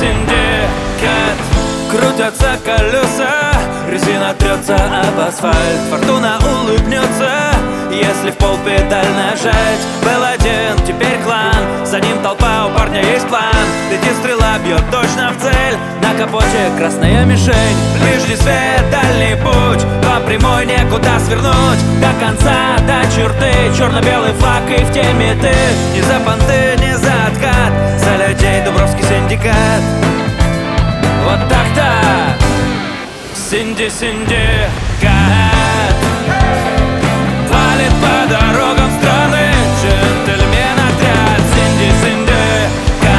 синдикат. Крутятся колеса, резина трется об асфальт. Фортуна улыбнется, если в пол педаль нажать. Был один, теперь клан, за ним толпа, у парня есть план. Летит стрела, бьет точно в цель, на капоте красная мишень. Ближний свет, дальний путь, по прямой некуда свернуть. До конца, до черты, черно-белый флаг и в теме ты. Ни за понты, ни за откат, за людей Дубровский синдикат. Вот так-то, синдикат. Валит по дорогам страны джентльмен отряд. Синдикат.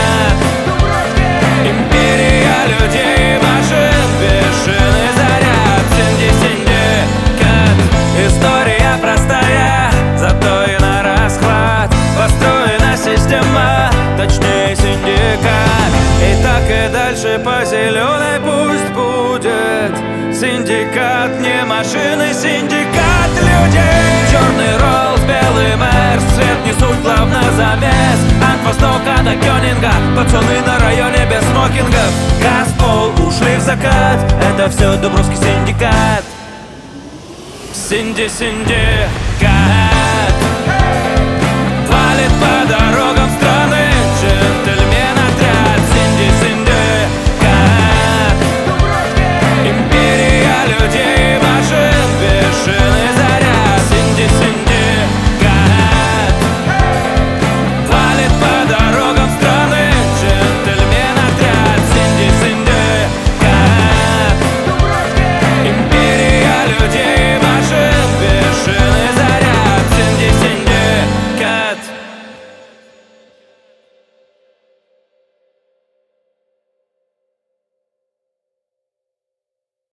Империя людей и машин, бешеный заряд. Синдикат. История простая, зато и на расхват. Построена система, точнее синдикат. И так и дальше по зеленой пусть будет. Синдикат не машины, синдикат людей. Черный Роллс, белый Мерс, цвет несут главный замес. От востока до Кёнинга, пацаны на районе без смокингов. Газ, пол, ушли в закат, это все Дубровский синдикат. Синдикат.